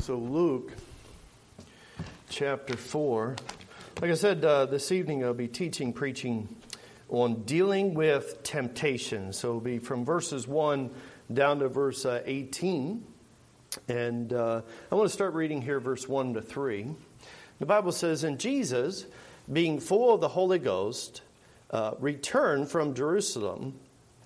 So Luke chapter 4. Like I said, this evening I'll be preaching on dealing with temptation. So it'll be from verses 1 down to verse 18. And I want to start reading here verse 1 to 3. The Bible says, "And Jesus, being full of the Holy Ghost, returned from Jordan.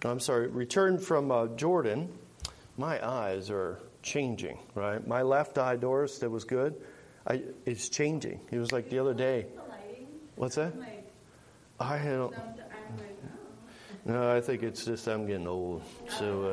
My eyes are changing, right? My left eye, Doris, that was good. It's changing. It was like the other day. What's that? No, I think it's just I'm getting old. So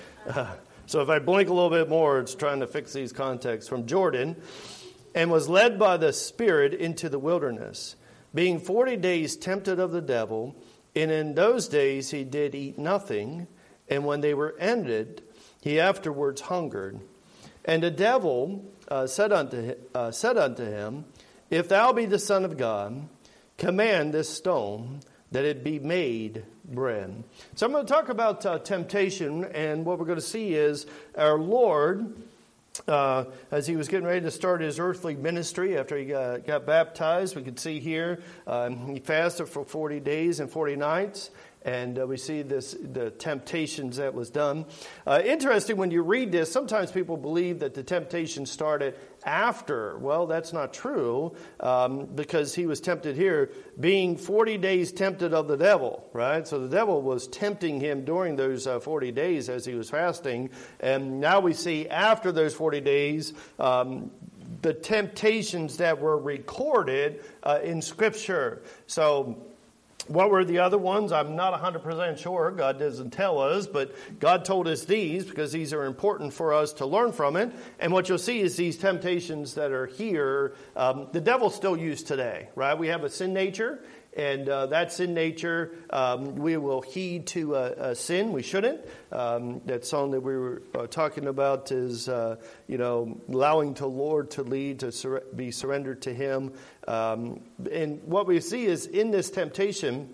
if I blink a little bit more, it's trying to fix these contacts. From Jordan, and was led by the Spirit into the wilderness, being 40 days tempted of the devil. And in those days he did eat nothing, and when they were ended, he afterwards hungered. And the devil said unto him, If thou be the Son of God, command this stone that it be made bread. So I'm going to talk about temptation, and what we're going to see is our Lord, as he was getting ready to start his earthly ministry after he got baptized. We could see here he fasted for 40 days and 40 nights. And we see the temptations that was done. Interesting, when you read this, sometimes people believe that the temptation started after. Well, that's not true, because he was tempted here, being 40 days tempted of the devil, right? So the devil was tempting him during those 40 days as he was fasting. And now we see after those 40 days, the temptations that were recorded in Scripture. So what were the other ones? I'm not 100% sure. God doesn't tell us, but God told us these because these are important for us to learn from it. And what you'll see is these temptations that are here, the devil's still used today, right? We have a sin nature, and that sin nature, we will heed to a sin. We shouldn't. That song that we were talking about is, allowing the Lord to lead, to be surrendered to Him. And what we see is in this temptation,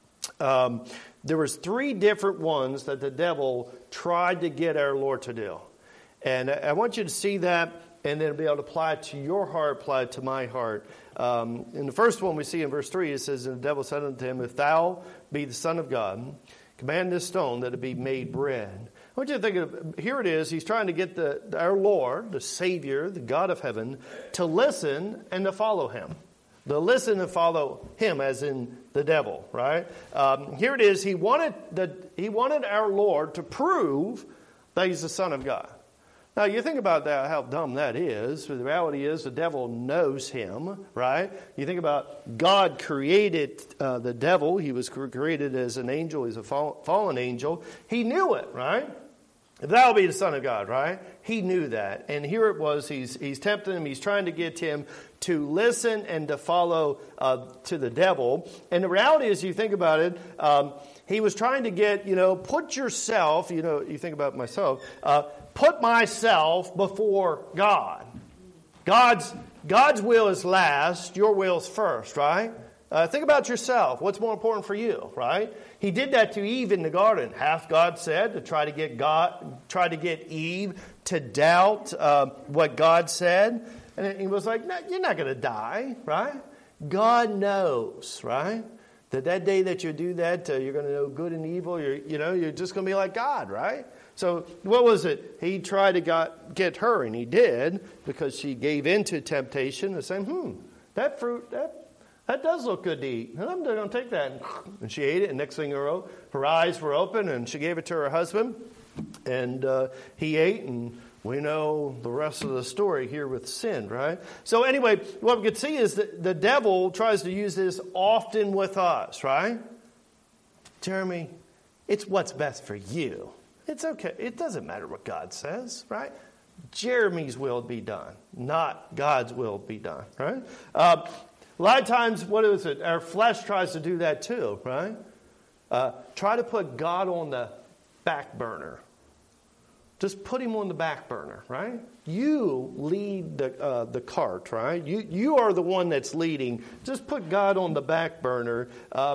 there was 3 different ones that the devil tried to get our Lord to do. And I want you to see that and then be able to apply it to your heart, apply it to my heart. In the first one we see in verse 3, it says, And the devil said unto him, If thou be the Son of God, command this stone that it be made bread. I want you to think of, here it is, he's trying to get our Lord, the Savior, the God of heaven, to listen and to follow him. To listen and follow him, as in the devil, right? Here it is, he wanted our Lord to prove that he's the Son of God. Now, you think about that, how dumb that is. The reality is the devil knows him, right? You think about God created the devil. He was created as an angel. He's a fallen angel. He knew it, right? If thou be the Son of God, right? He knew that. And here it was, he's tempting him. He's trying to get him to listen and to follow to the devil. And the reality is, you think about it, he was trying to get, put yourself, you think about myself, put myself before God. God's will is last, your will is first, right? Think about yourself. What's more important for you, right? He did that to Eve in the garden. Hath God said, to try to get Eve to doubt what God said. And he was like, no, you're not going to die, right? God knows, right? That day that you do that, you're going to know good and evil. You're just going to be like God, right? So what was it? He tried to get her, and he did, because she gave into temptation and saying, that fruit, that does look good to eat. And I'm going to take that. And she ate it, and next thing you know, her eyes were open, and she gave it to her husband. And he ate, and we know the rest of the story here with sin, right? So anyway, what we could see is that the devil tries to use this often with us, right? Jeremy, it's what's best for you. It's okay. It doesn't matter what God says, right? Jeremy's will be done, not God's will be done, right? A lot of times, what is it? Our flesh tries to do that too, right? Try to put God on the back burner. Just put him on the back burner, right? You lead the cart, right? You are the one that's leading. Just put God on the back burner.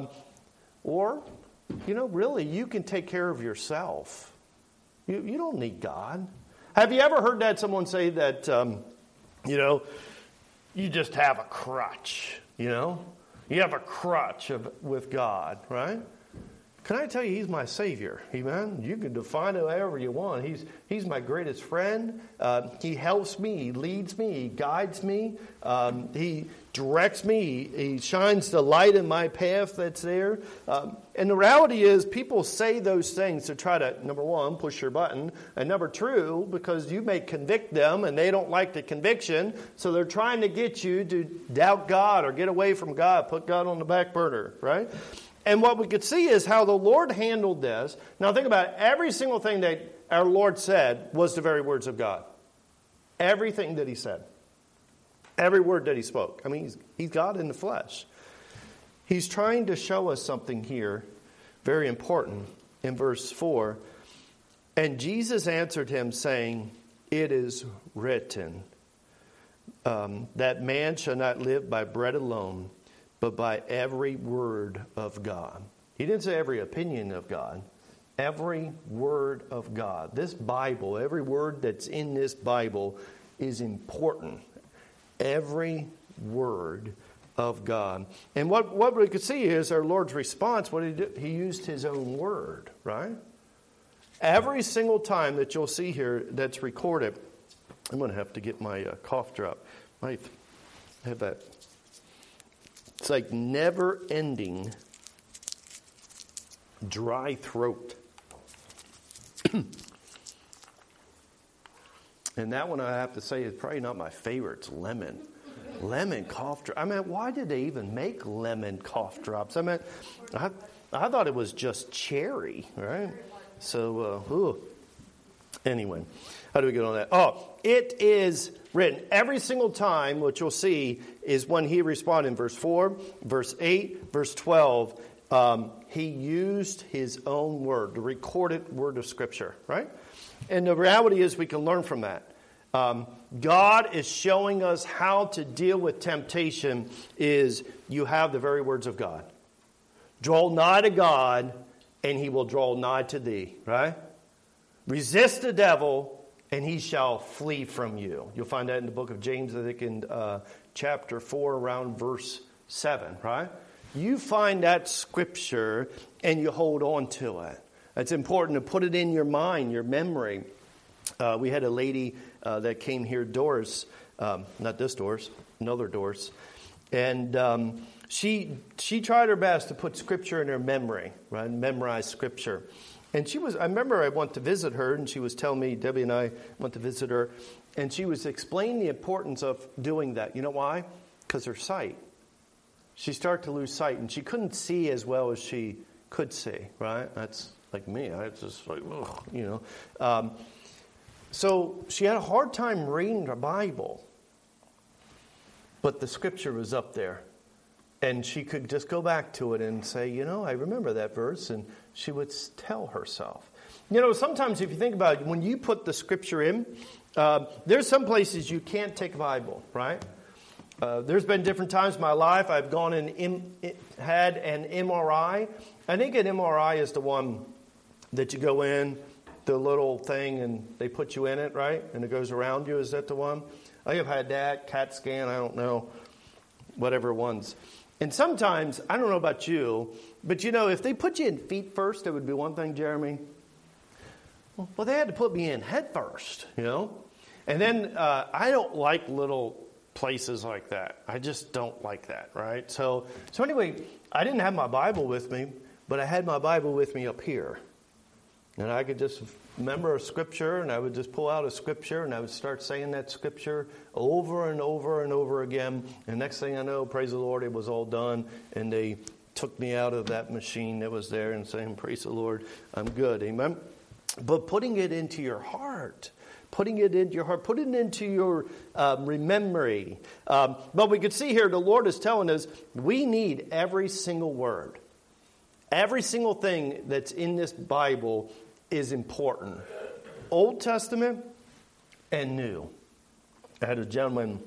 Or, really, you can take care of yourself. You don't need God. Have you ever heard that someone say that You know, you just have a crutch, you know. You have a crutch with God, right? Can I tell you, He's my Savior? Amen? You can define it however you want. He's my greatest friend. He helps me. He leads me. He guides me. He directs me. He shines the light in my path that's there. And the reality is, people say those things to try to, number one, push your button. And number two, because you may convict them and they don't like the conviction. So they're trying to get you to doubt God or get away from God, put God on the back burner, right? And what we could see is how the Lord handled this. Now think about it. Every single thing that our Lord said was the very words of God. Everything that He said. Every word that He spoke. I mean, He's God in the flesh. He's trying to show us something here, very important, in verse 4. And Jesus answered him, saying, it is written, that man shall not live by bread alone, but by every word of God. He didn't say every opinion of God. Every word of God. This Bible, every word that's in this Bible is important. Every word of God. And what we could see is our Lord's response. What did He do? He used His own word, right? Every single time that you'll see here that's recorded. I'm going to have to get my cough drop. I have that. It's like never-ending dry throat. And that one, I have to say, is probably not my favorite. It's lemon. Lemon cough drop. I mean, why did they even make lemon cough drops? I mean, I thought it was just cherry, right? So, anyway, how do we get on that? Oh, it is written. Every single time, what you'll see is when He responded in verse 4, verse 8, verse 12, He used His own word, the recorded word of Scripture, right? And the reality is we can learn from that. God is showing us how to deal with temptation is you have the very words of God. Draw nigh to God, and He will draw nigh to thee, right? Resist the devil, and he shall flee from you. You'll find that in the book of James, I think in chapter 4, around verse 7, right? You find that scripture, and you hold on to it. It's important to put it in your mind, your memory. We had a lady that came here, Doris, not this Doris, another Doris, and she tried her best to put scripture in her memory, right? Memorize scripture. And I remember I went to visit her, and she was telling me, Debbie and I went to visit her, and she was explaining the importance of doing that. You know why? Because her sight. She started to lose sight, and she couldn't see as well as she could see, right? That's like me. I just like, ugh, you know. So she had a hard time reading the Bible, but the scripture was up there. And she could just go back to it and say, you know, I remember that verse, and she would tell herself. You know, sometimes if you think about it, when you put the scripture in, there's some places you can't take a Bible, right? There's been different times in my life I've gone and had an MRI. I think an MRI is the one that you go in, the little thing, and they put you in it, right? And it goes around you. Is that the one? I have had that, CAT scan, I don't know, whatever ones. And sometimes, I don't know about you, but you know, if they put you in feet first, that would be one thing, Jeremy. Well, they had to put me in head first, you know. And then I don't like little places like that. I just don't like that, right? So anyway, I didn't have my Bible with me, but I had my Bible with me up here. And I could just remember a scripture, and I would just pull out a scripture, and I would start saying that scripture over and over and over again. And next thing I know, praise the Lord, it was all done. And they took me out of that machine that was there and saying, praise the Lord, I'm good. Amen? But putting it into your heart, put it into your memory. But we could see here, the Lord is telling us, we need every single word. Every single thing that's in this Bible is important. Old Testament and New. I had a gentleman,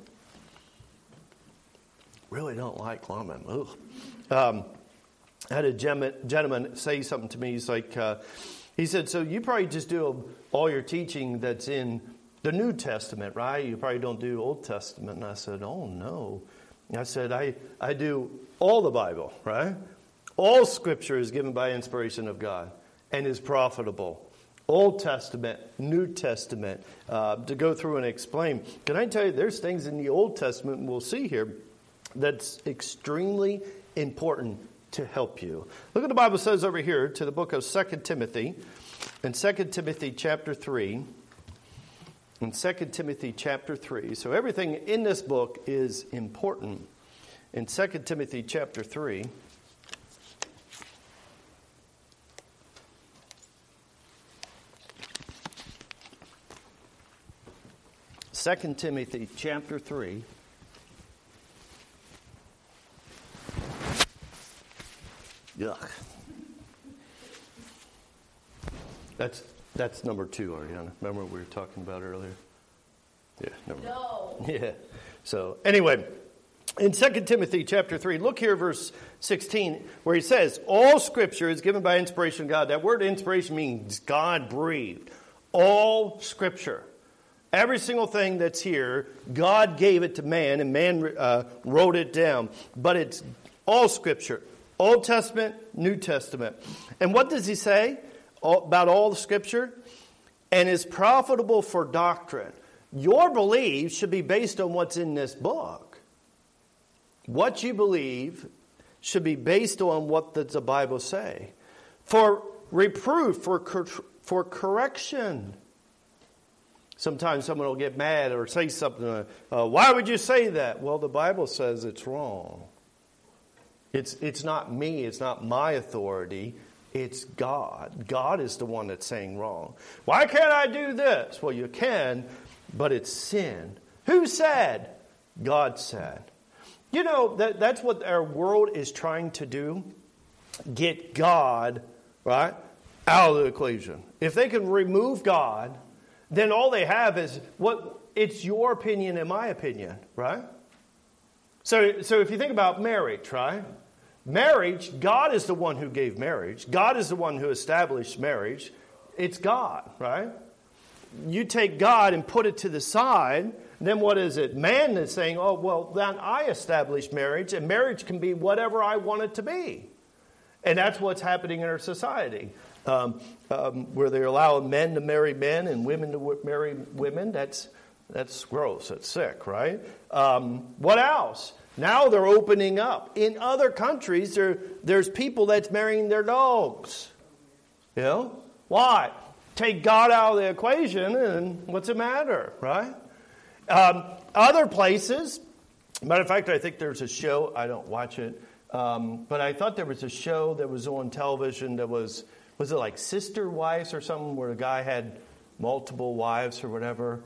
really don't like lemon. I had a gentleman say something to me. He's like, he said, so you probably just do all your teaching that's in The New Testament, right? You probably don't do Old Testament. And I said, oh, no. I said, I do all the Bible, right? All Scripture is given by inspiration of God and is profitable. Old Testament, New Testament, to go through and explain. Can I tell you, there's things in the Old Testament we'll see here that's extremely important to help you. Look what the Bible says over here to the book of 2 Timothy. In 2 Timothy chapter 3. In 2 Timothy chapter 3. So everything in this book is important. In 2 Timothy chapter 3. 2 Timothy chapter 3. Yuck. That's number 2, Ariana. Remember what we were talking about earlier? Yeah, never mind. No. Yeah. So anyway, in 2 Timothy chapter 3, look here, verse 16, where he says, all Scripture is given by inspiration of God. That word inspiration means God breathed. All Scripture. Every single thing that's here, God gave it to man, and man wrote it down. But it's all Scripture. Old Testament, New Testament. And what does he say about all the Scripture? And is profitable for doctrine. Your belief should be based on what's in this book. What you believe should be based on what does the Bible say. For reproof, for correction. Sometimes someone will get mad or say something. Why would you say that? Well, the Bible says it's wrong. It's not me. It's not my authority. It's God. God is the one that's saying wrong. Why can't I do this? Well, you can, but it's sin. Who said? God said. You know, that's what our world is trying to do. Get God, right, out of the equation. If they can remove God, then all they have is it's your opinion and my opinion, right? So if you think about marriage, right? Marriage, God is the one who gave marriage. God is the one who established marriage. It's God, right? You take God and put it to the side, then what is it? Man is saying, oh, well, then I established marriage, and marriage can be whatever I want it to be. And that's what's happening in our society. Where they allow men to marry men and women to marry women, that's gross. That's sick, right? What else? Now they're opening up. In other countries, there's people that's marrying their dogs. You know? Why? Take God out of the equation, and what's the matter, right? Other places, matter of fact, I think there's a show, I don't watch it, but I thought there was a show that was on television that was it like Sister Wives or something, where a guy had multiple wives or whatever?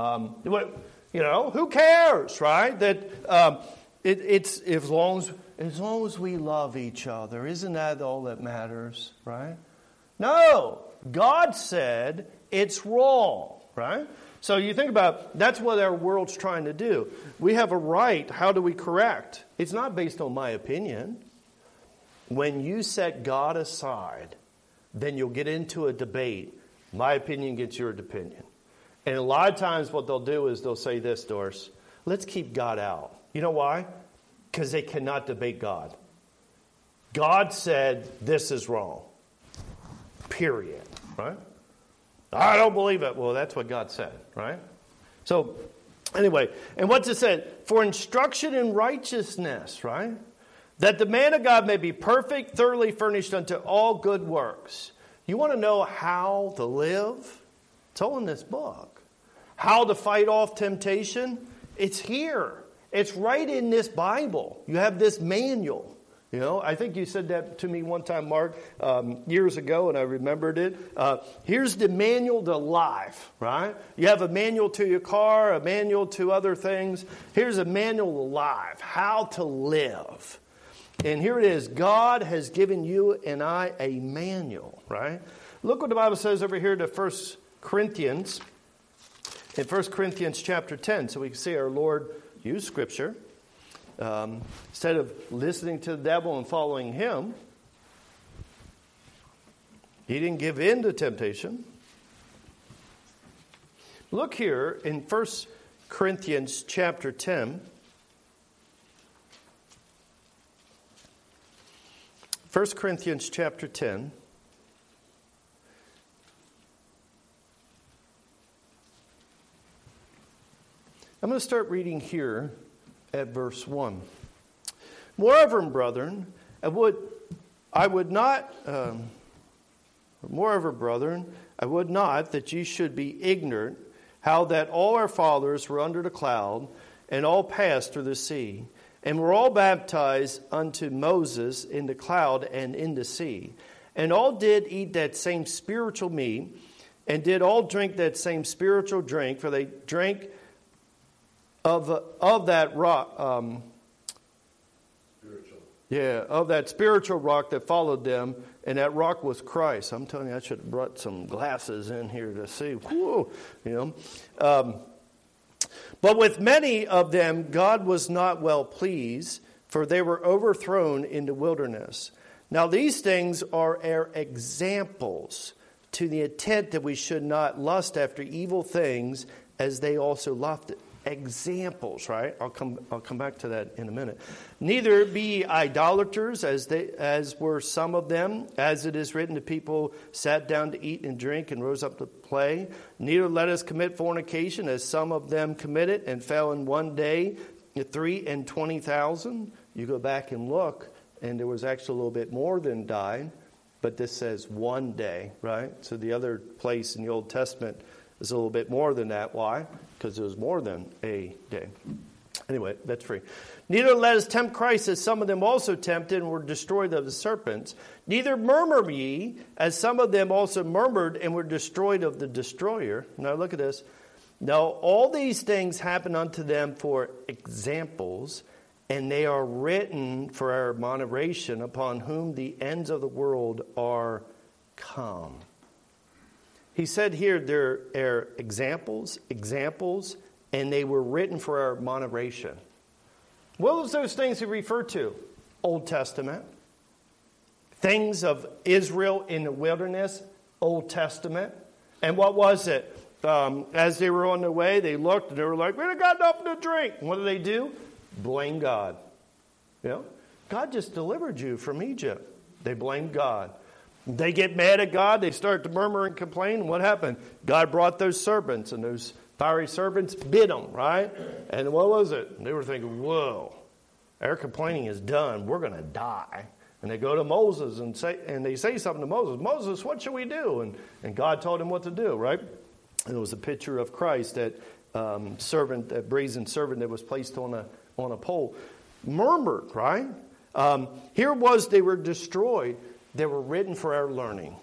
Who cares, right? That it's as long as we love each other, isn't that all that matters, right? No, God said it's wrong, right? So you think about, that's what our world's trying to do. We have a right. How do we correct? It's not based on my opinion. When you set God aside, then you'll get into a debate. My opinion gets your opinion. And a lot of times what they'll do is they'll say this, Doris, let's keep God out. You know why? Because they cannot debate God. God said this is wrong. Period. Right? I don't believe it. Well, that's what God said, right? So, anyway, and what's it said? For instruction in righteousness, right? That the man of God may be perfect, thoroughly furnished unto all good works. You want to know how to live? It's all in this book. How to fight off temptation? It's here. It's right in this Bible. You have this manual. You know, I think you said that to me one time, Mark, years ago, and I remembered it. Here's the manual to life, right? You have a manual to your car, a manual to other things. Here's a manual to life, how to live. And here it is. God has given you and I a manual, right? Look what the Bible says over here to 1 Corinthians. In 1 Corinthians chapter 10, so we can see our Lord use Scripture. Instead of listening to the devil and following him, he didn't give in to temptation. Look here in 1 Corinthians chapter 10. 1 Corinthians chapter 10. I'm going to start reading here at verse 1. Moreover, brethren, I would not that ye should be ignorant how that all our fathers were under the cloud, and all passed through the sea, and were all baptized unto Moses in the cloud and in the sea. And all did eat that same spiritual meat, and did all drink that same spiritual drink, for they drank of that rock, of that spiritual rock that followed them, and that rock was Christ. I'm telling you, I should have brought some glasses in here to see. Whoa, but with many of them God was not well pleased, for they were overthrown in the wilderness. Now these things are our examples, to the intent that we should not lust after evil things, as they also loved examples, right? I'll come back to that in a minute. Neither be ye idolaters, as were some of them, as it is written, the people sat down to eat and drink and rose up to play. Neither let us commit fornication, as some of them committed and fell in one day 23,000. You go back and look, and there was actually a little bit more than died, but this says one day, right? So the other place in the Old Testament is a little bit more than that. Why? Because it was more than a day. Anyway, that's free. Neither let us tempt Christ, as some of them also tempted and were destroyed of the serpents. Neither murmur ye, as some of them also murmured and were destroyed of the destroyer. Now look at this. Now all these things happen unto them for examples, and they are written for our admonition, upon whom the ends of the world are come. He said here there are examples, and they were written for our admonition. What was those things he referred to? Old Testament. Things of Israel in the wilderness, Old Testament. And what was it? As they were on their way, they looked and they were like, we don't got nothing to drink. What do? Blame God. God just delivered you from Egypt. They blamed God. They get mad at God. They start to murmur and complain. What happened? God brought those serpents, and those fiery serpents bit them, right? And what was it? They were thinking, whoa, our complaining is done. We're going to die. And they go to Moses and they say something to Moses. Moses, what should we do? And God told him what to do, right? And it was a picture of Christ, that that brazen servant that was placed on a pole. Murmured, right? Here was, they were destroyed. They were written for our learning.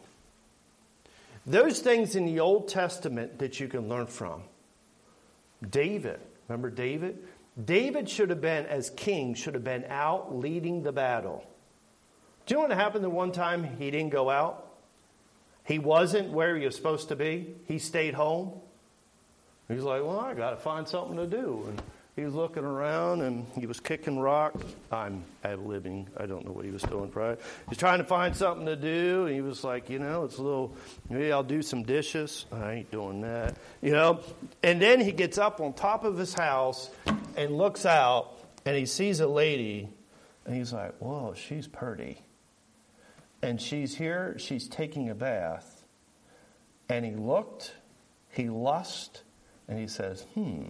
Those things in the Old Testament that you can learn from. David, remember David? David should have been, as king, should have been out leading the battle. Do you know what happened the one time he didn't go out? He wasn't where he was supposed to be. He stayed home. He's like, well, I got to find something to do. And he was looking around and he was kicking rocks. I'm ad-libbing. I don't know what he was doing. Probably. He's trying to find something to do. And he was like, it's a little, maybe I'll do some dishes. I ain't doing that. And then he gets up on top of his house and looks out and he sees a lady. And he's like, whoa, she's pretty. And she's here. She's taking a bath. And he looked. He lust. And he says,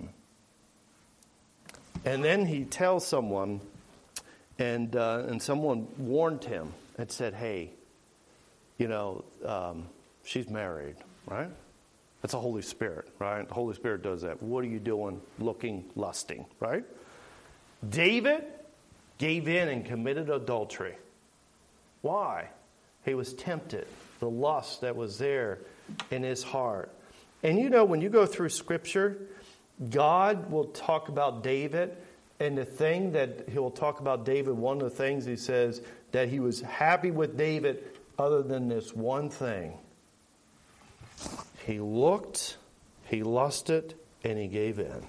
And then he tells someone, and someone warned him and said, hey, she's married, right? That's the Holy Spirit, right? The Holy Spirit does that. What are you doing looking, lusting, right? David gave in and committed adultery. Why? He was tempted. The lust that was there in his heart. And when you go through Scripture, God will talk about David, and the thing that he'll talk about David, one of the things he says, that he was happy with David other than this one thing. He looked, he lusted, and he gave in.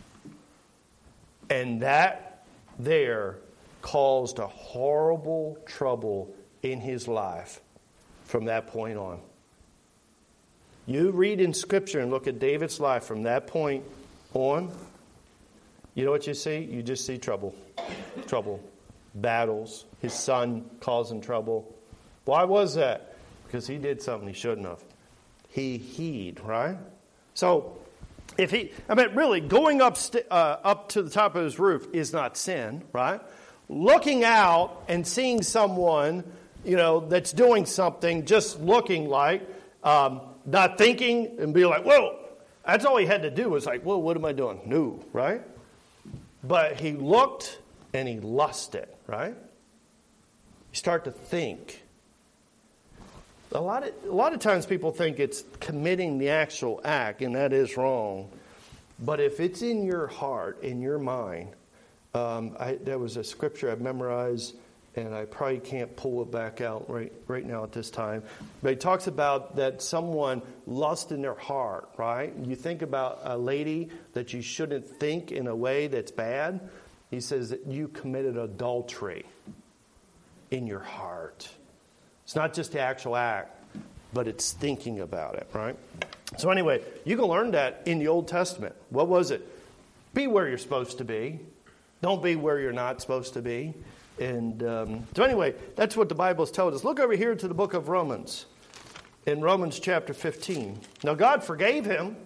And that there caused a horrible trouble in his life from that point on. You read in Scripture and look at David's life from that point on, you know what you see? You just see trouble. Trouble. Battles. His son causing trouble. Why was that? Because he did something he shouldn't have. He heed, right? So, really, going up to the top of his roof is not sin, right? Looking out and seeing someone, that's doing something, just looking like, not thinking and be like, whoa, that's all he had to do was like, whoa, what am I doing? No, right? But he looked and he lusted, right? You start to think. A lot of times people think it's committing the actual act, and that is wrong. But if it's in your heart, in your mind, there was a scripture I memorized, and I probably can't pull it back out right now at this time. But it talks about that someone lust in their heart, right? You think about a lady that you shouldn't think in a way that's bad. He says that you committed adultery in your heart. It's not just the actual act, but it's thinking about it, right? So anyway, you can learn that in the Old Testament. What was it? Be where you're supposed to be. Don't be where you're not supposed to be. And so anyway, that's what the Bible's telling us. Look over here to the book of Romans. In Romans chapter 15. Now God forgave him,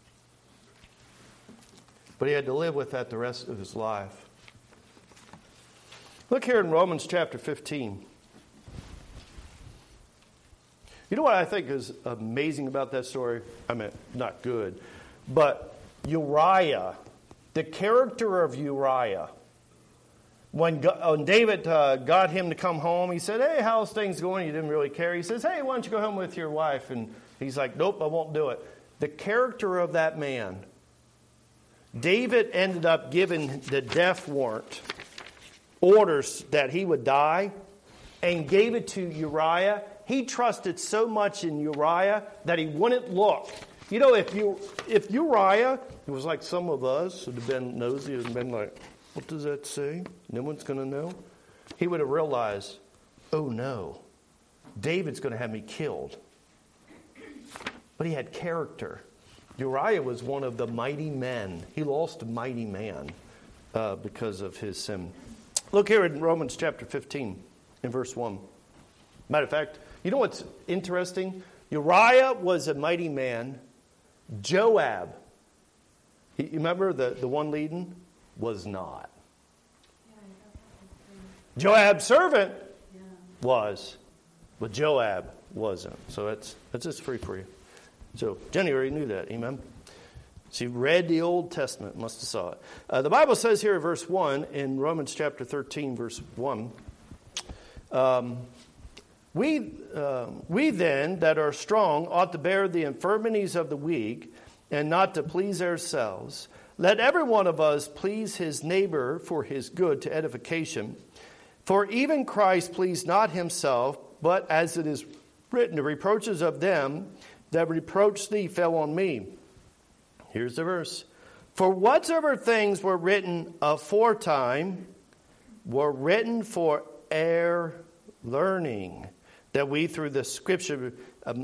but he had to live with that the rest of his life. Look here in Romans chapter 15. You know what I think is amazing about that story? I mean, not good. But Uriah, the character of Uriah, when David got him to come home, he said, hey, how's things going? He didn't really care. He says, hey, why don't you go home with your wife? And he's like, nope, I won't do it. The character of that man. David ended up giving the death warrant, orders that he would die, and gave it to Uriah. He trusted so much in Uriah that he wouldn't look. If Uriah, it was like some of us would have been nosy and been like, what does that say? No one's going to know. He would have realized, oh no, David's going to have me killed. But he had character. Uriah was one of the mighty men. He lost a mighty man because of his sin. Look here in Romans chapter 15 in verse 1. Matter of fact, you know what's interesting? Uriah was a mighty man. Joab, you remember the one leading? Was not. Joab's servant was, but Joab wasn't. So that's just free for you. So Jenny already knew that. Amen. She read the Old Testament, must have saw it. The Bible says here in verse 1, in Romans chapter 13, verse 1, we then that are strong ought to bear the infirmities of the weak and not to please ourselves. Let every one of us please his neighbor for his good to edification. For even Christ pleased not himself, but as it is written, the reproaches of them that reproached thee fell on me. Here's the verse. For whatsoever things were written aforetime were written for our learning, that we through the scripture,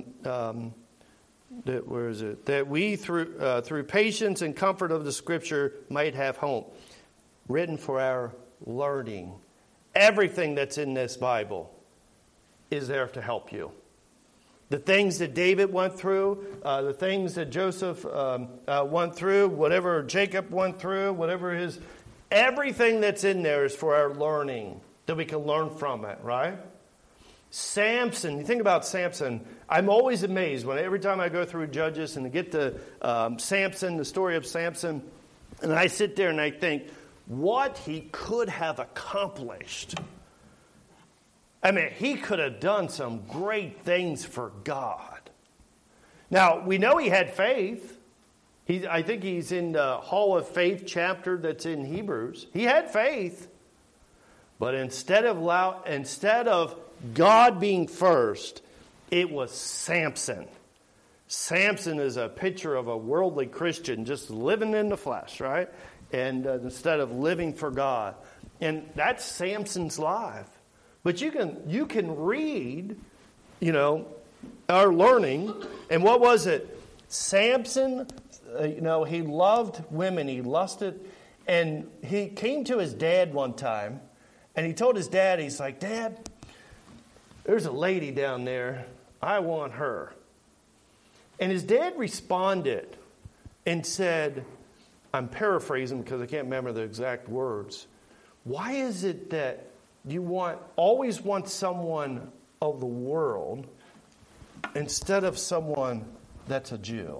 that we through patience and comfort of the scripture might have hope. Written for our learning. Everything that's in this Bible is there to help you. The things that David went through, the things that Joseph went through, whatever Jacob went through, everything that's in there is for our learning, that we can learn from it, right? Samson, you think about Samson, I'm always amazed when every time I go through Judges and get to Samson, the story of Samson, and I sit there and I think, what he could have accomplished. I mean, he could have done some great things for God. Now, we know he had faith. I think he's in the Hall of Faith chapter that's in Hebrews. He had faith. But instead of God being first, it was Samson. Samson is a picture of a worldly Christian just living in the flesh, right? And instead of living for God. And that's Samson's life. But you can read, are learning. And what was it? Samson, he loved women. He lusted. And he came to his dad one time. And he told his dad, he's like, Dad, there's a lady down there. I want her. And his dad responded and said, I'm paraphrasing because I can't remember the exact words. Why is it that you always want someone of the world instead of someone that's a Jew?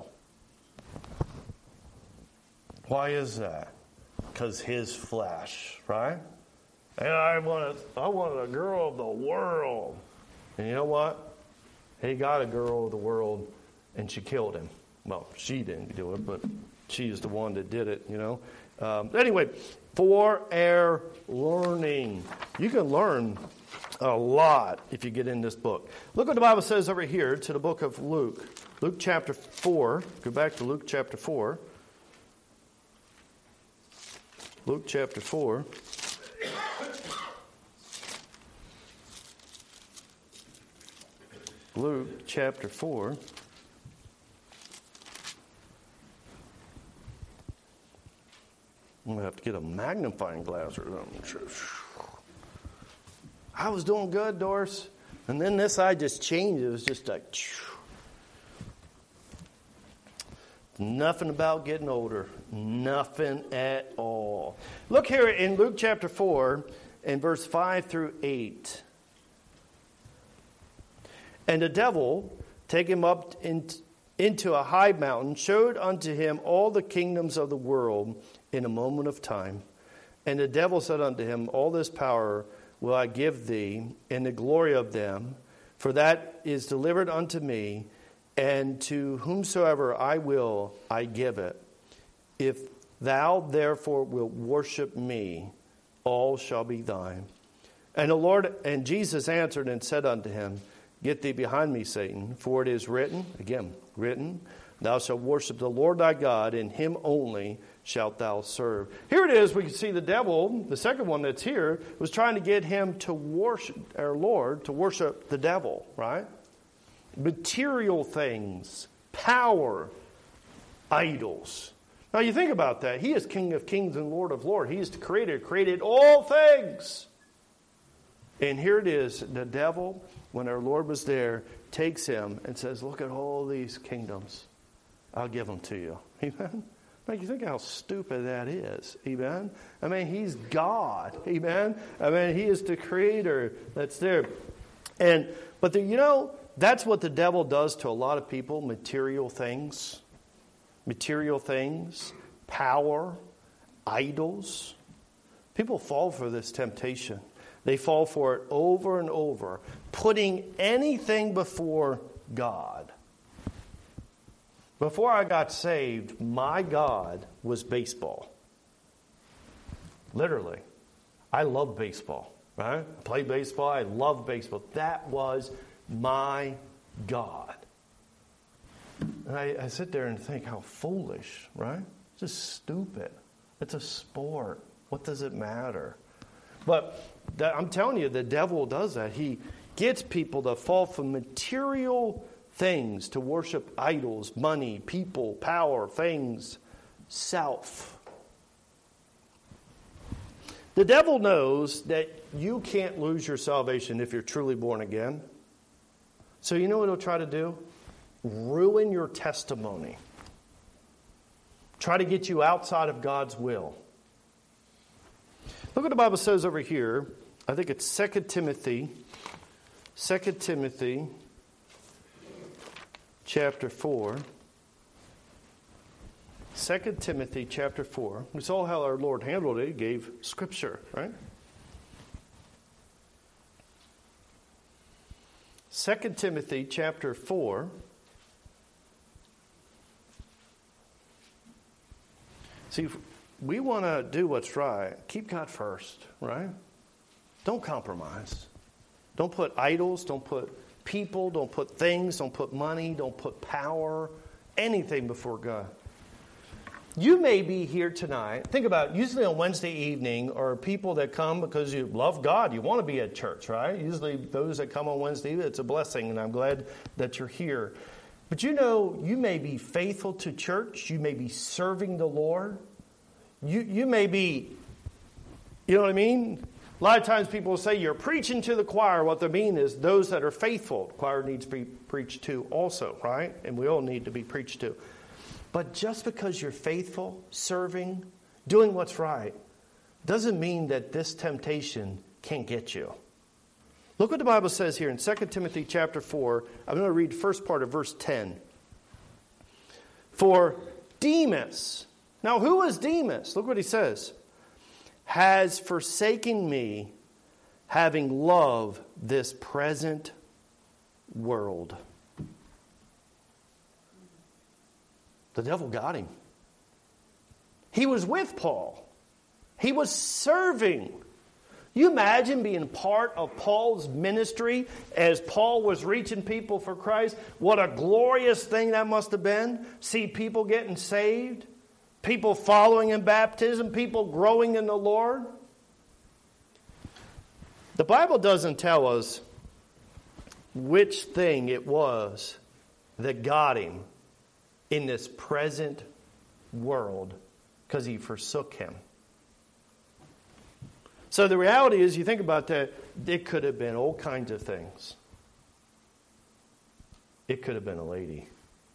Why is that? Because his flesh, right? And I wanted a girl of the world. And you know what? He got a girl of the world, and she killed him. Well, she didn't do it, but she's the one that did it, Anyway, for our learning. You can learn a lot if you get in this book. Look what the Bible says over here to the book of Luke. Luke chapter 4. Go back to Luke chapter 4. Luke chapter 4. Luke chapter 4. I'm going to have to get a magnifying glass or something. I was doing good, Doris. And then this eye just changed. It was just like... Nothing about getting older. Nothing at all. Look here in Luke chapter 4 and verse 5 through 8. And the devil, taking him up into a high mountain, showed unto him all the kingdoms of the world in a moment of time. And the devil said unto him, All this power will I give thee, and the glory of them, for that is delivered unto me, and to whomsoever I will, I give it. If thou therefore wilt worship me, all shall be thine. And Jesus answered and said unto him, Get thee behind me, Satan, for it is written, Thou shalt worship the Lord thy God, and him only shalt thou serve. Here it is, we can see the devil, the second one that's here, was trying to get him to worship our Lord, to worship the devil, right? Material things, power, idols. Now you think about that. He is King of kings and Lord of lords. He is the creator, created all things. And here it is, the devil, when our Lord was there, takes him and says, Look at all these kingdoms. I'll give them to you. Amen? Make you think how stupid that is. Amen? I mean, he's God. Amen? I mean, he is the creator that's there. But that's what the devil does to a lot of people, material things. Material things, power, idols. People fall for this temptation. They fall for it over and over, putting anything before God. Before I got saved, my God was baseball. Literally. I love baseball, right? I play baseball. I love baseball. That was my God. And I sit there and think how foolish, right? Just stupid. It's a sport. What does it matter? But I'm telling you, the devil does that. He gets people to fall for material things, to worship idols, money, people, power, things, self. The devil knows that you can't lose your salvation if you're truly born again. So you know what he'll try to do? Ruin your testimony. Try to get you outside of God's will. Look what the Bible says over here. I think it's 2 Timothy. 2 Timothy chapter 4. 2 Timothy chapter 4. We saw how our Lord handled it. He gave scripture, right? 2 Timothy chapter 4. See, we want to do what's right. Keep God first, right? Don't compromise. Don't put idols, don't put people, don't put things, don't put money, don't put power, anything before God. You may be here tonight. Think about it. Usually on Wednesday evening are people that come because you love God. You want to be at church, right? Usually those that come on Wednesday, it's a blessing, and I'm glad that you're here. But you know, you may be faithful to church. You may be serving the Lord. You may be, you know what I mean? A lot of times people will say you're preaching to the choir. What they mean is those that are faithful. The choir needs to be preached to also, right? And we all need to be preached to. But just because you're faithful, serving, doing what's right, doesn't mean that this temptation can't get you. Look what the Bible says here in 2 Timothy chapter 4. I'm going to read the first part of verse 10. For Demas. Now, who is Demas? Look what he says. Has forsaken me, having loved this present world. The devil got him. He was with Paul. He was serving. You imagine being part of Paul's ministry as Paul was reaching people for Christ? What a glorious thing that must have been. See people getting saved. People following in baptism. People growing in the Lord. The Bible doesn't tell us which thing it was that got him in this present world because he forsook him. So the reality is, you think about that, it could have been all kinds of things. It could have been a lady.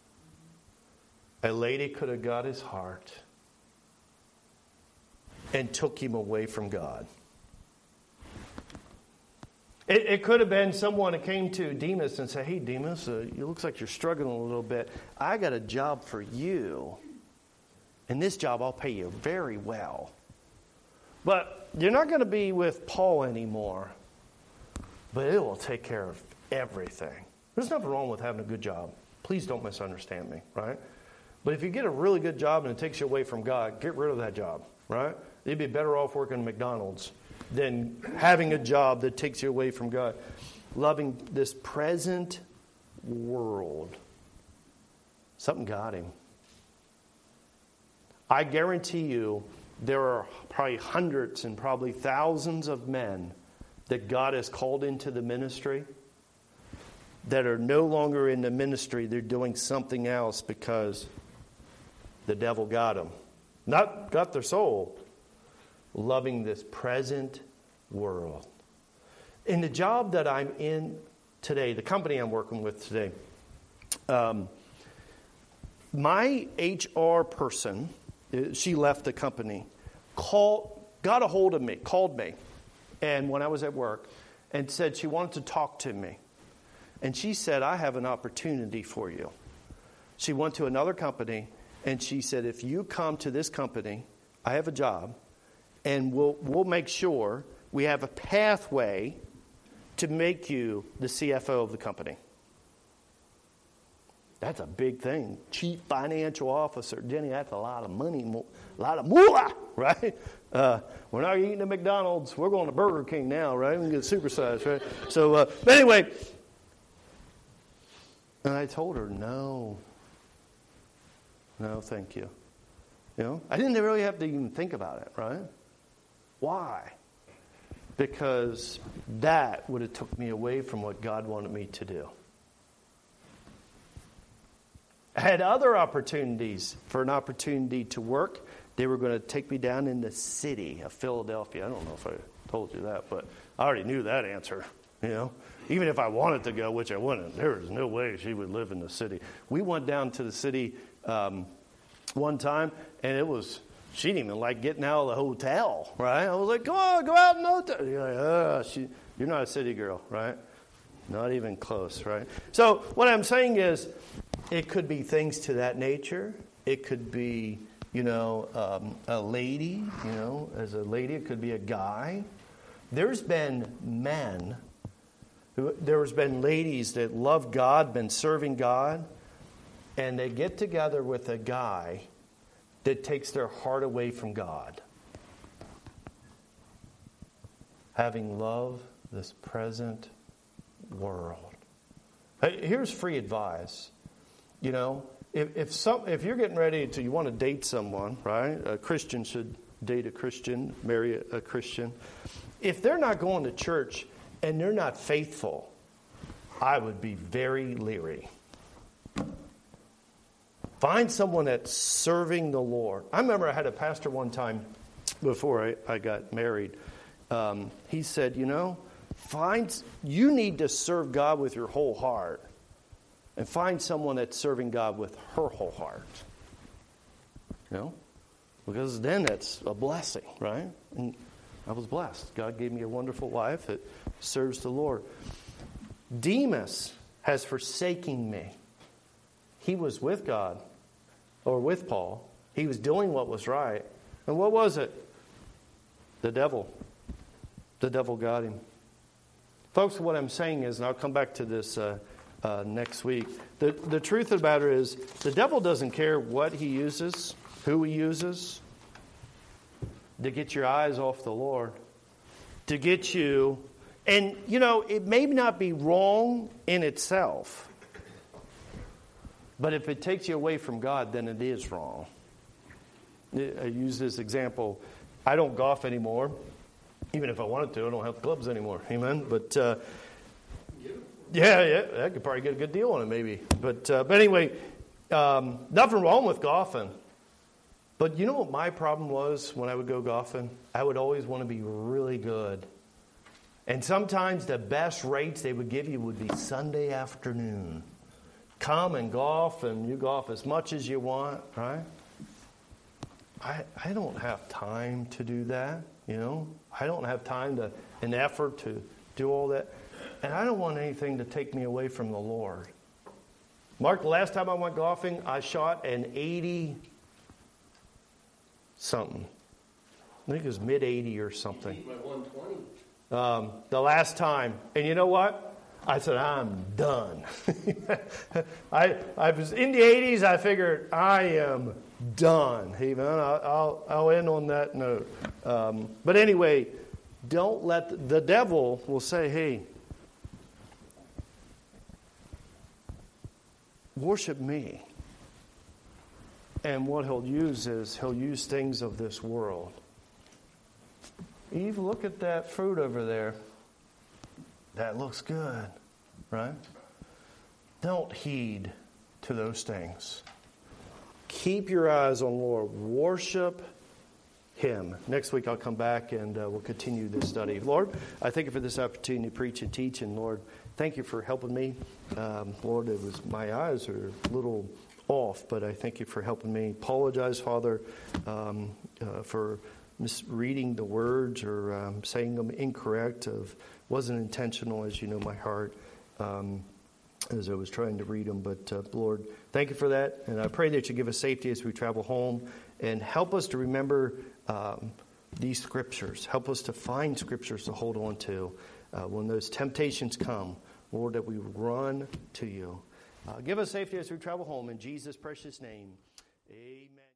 A lady could have got his heart and took him away from God. It could have been someone that came to Demas and said, hey, Demas, it looks like you're struggling a little bit. I got a job for you. And this job, I'll pay you very well. But you're not going to be with Paul anymore. But it will take care of everything. There's nothing wrong with having a good job. Please don't misunderstand me, right? But if you get a really good job and it takes you away from God, get rid of that job, right? You'd be better off working at McDonald's than having a job that takes you away from God. Loving this present world. Something got him. I guarantee you there are probably hundreds and probably thousands of men that God has called into the ministry that are no longer in the ministry. They're doing something else because the devil got them. Not got their soul. Loving this present world. In the job that I'm in today, the company I'm working with today, my HR person, she left the company, got a hold of me, called me, and when I was at work, and said she wanted to talk to me. And she said, I have an opportunity for you. She went to another company, and she said, if you come to this company, I have a job, and we'll make sure we have a pathway to make you the CFO of the company. That's a big thing. Chief Financial Officer. Jenny, that's a lot of money, a lot of moolah, right? We're not eating at McDonald's. We're going to Burger King now, right? We can get supersized, right? So, but anyway, and I told her, no, thank you. You know, I didn't really have to even think about it, right? Why? Because that would have took me away from what God wanted me to do. I had other opportunities for an opportunity to work. They were going to take me down in the city of Philadelphia. I don't know if I told you that, but I already knew that answer, you know. Even if I wanted to go, which I wouldn't, there was no way she would live in the city. We went down to the city one time, and she didn't even like getting out of the hotel, right? I was like, come on, go out in the hotel. You're like, you're not a city girl, right? Not even close, right? So what I'm saying is, it could be things to that nature. It could be, a lady, as a lady. It could be a guy. There's been men, there's been ladies that love God, been serving God, and they get together with a guy that takes their heart away from God. Having loved this present world. Hey, here's free advice. if you're getting ready you want to date someone, right? A Christian should date a Christian, marry a Christian. If they're not going to church and they're not faithful, I would be very leery. Find someone that's serving the Lord. I remember I had a pastor one time before I got married. He said, you need to serve God with your whole heart. And find someone that's serving God with her whole heart. Because then that's a blessing, right? And I was blessed. God gave me a wonderful wife that serves the Lord. Demas has forsaken me. He was with God, or with Paul. He was doing what was right. And what was it? The devil. The devil got him. Folks, what I'm saying is, and I'll come back to this next week, the truth of the matter is, the devil doesn't care what he uses, who he uses, to get your eyes off the Lord, to get you, and it may not be wrong in itself, but if it takes you away from God, then it is wrong. I use this example. I don't golf anymore. Even if I wanted to, I don't have clubs anymore. Amen? But yeah, I could probably get a good deal on it maybe. But anyway, nothing wrong with golfing. But you know what my problem was when I would go golfing? I would always want to be really good. And sometimes the best rates they would give you would be Sunday afternoon. Come and golf, and you golf as much as you want, right? I don't have time to do that, I don't have time and effort to do all that. And I don't want anything to take me away from the Lord. Mark, the last time I went golfing, I shot an 80-something. I think it was mid-80 or something. You beat my 120. The last time. And you know what? I said, I'm done. I was in the 80s. I figured I am done. Amen. I'll end on that note. But anyway, don't let the devil will say, hey, worship me. And what he'll use is he'll use things of this world. Eve, look at that fruit over there. That looks good, right? Don't heed to those things. Keep your eyes on the Lord. Worship Him. Next week I'll come back and we'll continue this study. Lord, I thank you for this opportunity to preach and teach. And Lord, thank you for helping me. Lord, my eyes are a little off, but I thank you for helping me. Apologize, Father, for misreading the words or saying them incorrect. Wasn't intentional, as you know my heart, as I was trying to read them. But Lord, thank you for that. And I pray that you give us safety as we travel home and help us to remember these scriptures. Help us to find scriptures to hold on to when those temptations come. Lord, that we run to you. Give us safety as we travel home. In Jesus' precious name, amen.